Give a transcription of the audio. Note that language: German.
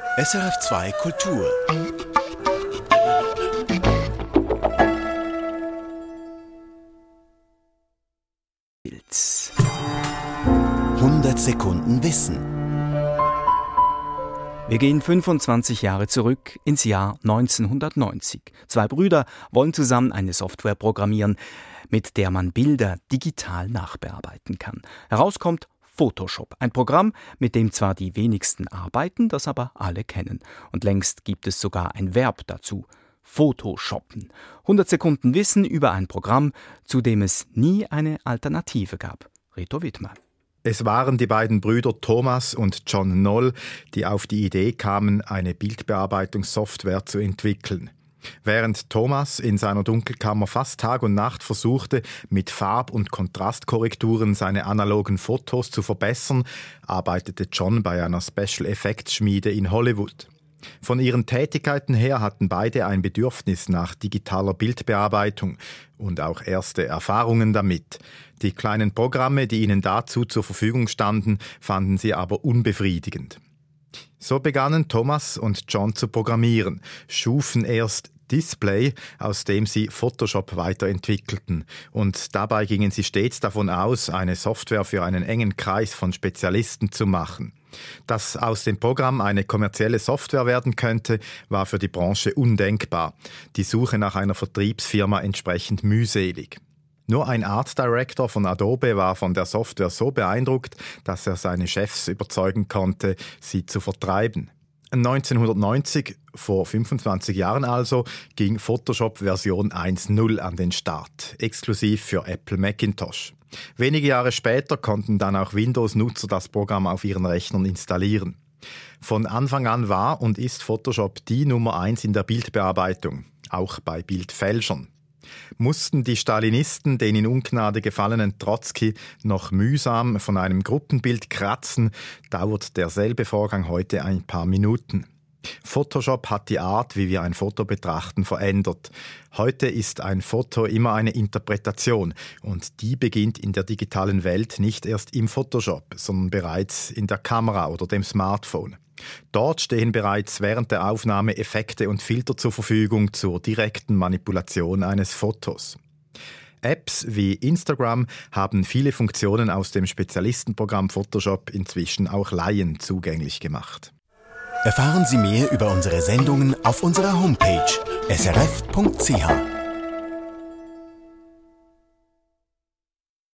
SRF2 Kultur. Pilz. 100 Sekunden Wissen. Wir gehen 25 Jahre zurück ins Jahr 1990. Zwei Brüder wollen zusammen eine Software programmieren, mit der man Bilder digital nachbearbeiten kann. Herauskommt Photoshop, ein Programm, mit dem zwar die wenigsten arbeiten, das aber alle kennen. Und längst gibt es sogar ein Verb dazu: Photoshoppen. 100 Sekunden Wissen über ein Programm, zu dem es nie eine Alternative gab. Reto Wittmer. Es waren die beiden Brüder Thomas und John Noll, die auf die Idee kamen, eine Bildbearbeitungssoftware zu entwickeln. Während Thomas in seiner Dunkelkammer fast Tag und Nacht versuchte, mit Farb- und Kontrastkorrekturen seine analogen Fotos zu verbessern, arbeitete John bei einer Special-Effects-Schmiede in Hollywood. Von ihren Tätigkeiten her hatten beide ein Bedürfnis nach digitaler Bildbearbeitung und auch erste Erfahrungen damit. Die kleinen Programme, die ihnen dazu zur Verfügung standen, fanden sie aber unbefriedigend. So begannen Thomas und John zu programmieren, schufen erst Display, aus dem sie Photoshop weiterentwickelten. Und dabei gingen sie stets davon aus, eine Software für einen engen Kreis von Spezialisten zu machen. Dass aus dem Programm eine kommerzielle Software werden könnte, war für die Branche undenkbar. Die Suche nach einer Vertriebsfirma entsprechend mühselig. Nur ein Art Director von Adobe war von der Software so beeindruckt, dass er seine Chefs überzeugen konnte, sie zu vertreiben. 1990, vor 25 Jahren also, ging Photoshop Version 1.0 an den Start, exklusiv für Apple Macintosh. Wenige Jahre später konnten dann auch Windows-Nutzer das Programm auf ihren Rechnern installieren. Von Anfang an war und ist Photoshop die Nummer 1 in der Bildbearbeitung, auch bei Bildfälschern. Mussten die Stalinisten den in Ungnade gefallenen Trotzki noch mühsam von einem Gruppenbild kratzen, dauert derselbe Vorgang heute ein paar Minuten. Photoshop hat die Art, wie wir ein Foto betrachten, verändert. Heute ist ein Foto immer eine Interpretation und die beginnt in der digitalen Welt nicht erst im Photoshop, sondern bereits in der Kamera oder dem Smartphone. Dort stehen bereits während der Aufnahme Effekte und Filter zur Verfügung zur direkten Manipulation eines Fotos. Apps wie Instagram haben viele Funktionen aus dem Spezialistenprogramm Photoshop inzwischen auch Laien zugänglich gemacht. Erfahren Sie mehr über unsere Sendungen auf unserer Homepage srf.ch.